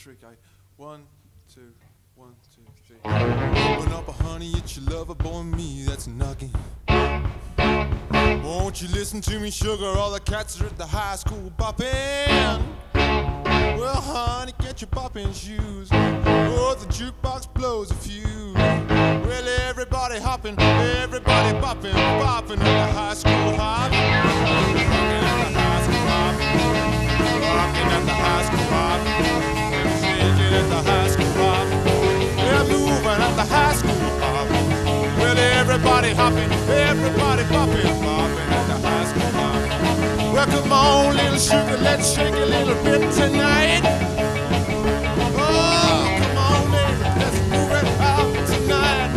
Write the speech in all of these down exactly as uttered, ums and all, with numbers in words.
trick. I one, two, one, two, three. Open up, honey, it's your lover boy and me that's knocking. Won't you listen to me, sugar? All the cats are at the high school bopping. Well, honey, get your bopping shoes. Oh, the jukebox blows a fuse. Well, everybody hopping, everybody bopping, bopping at the high school hop. Rocking at the high school hop. Rocking at the high school hop. Shaking at the high school hop. They're moving at the high school hop. Well, everybody hopping, everybody bopping, bopping at the high school hop. Well, come on, little sugar, let's shake a little bit tonight. Oh, come on, baby, let's move it out tonight.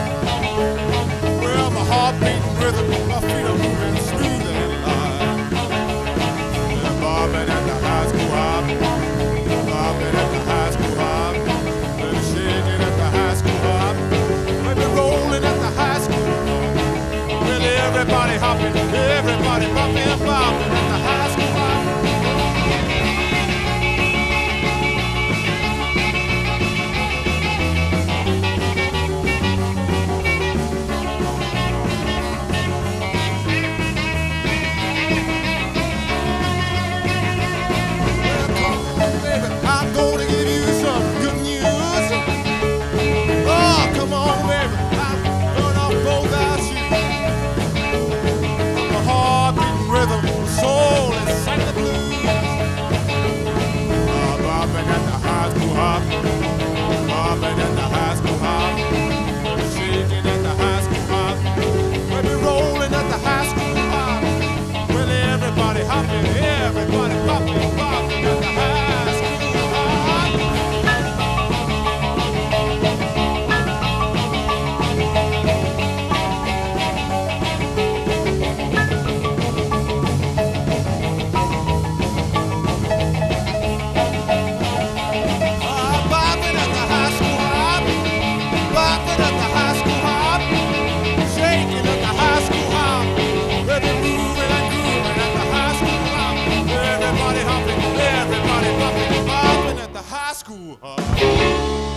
Well, my heart beating rhythm, my feet are moving smooth and light. We're bobbing at the high school hop, bobbing at the high school hop. We're shaking at the high school hop. We're rolling at the high school hop. Well, everybody hopping, everybody bopping, bobbing at the high school hop. I'm gonna give you some good news. Oh, come on, baby, I'm gonna go without you. My heart beating rhythm, soul, and sang the blues. Oh, bobbing at the high school hop, bobbing at the high school hop, shaking at the high school hop, maybe rolling at the high school hop. Well, everybody hopping, everybody popping, popping at the high school hop. School, huh?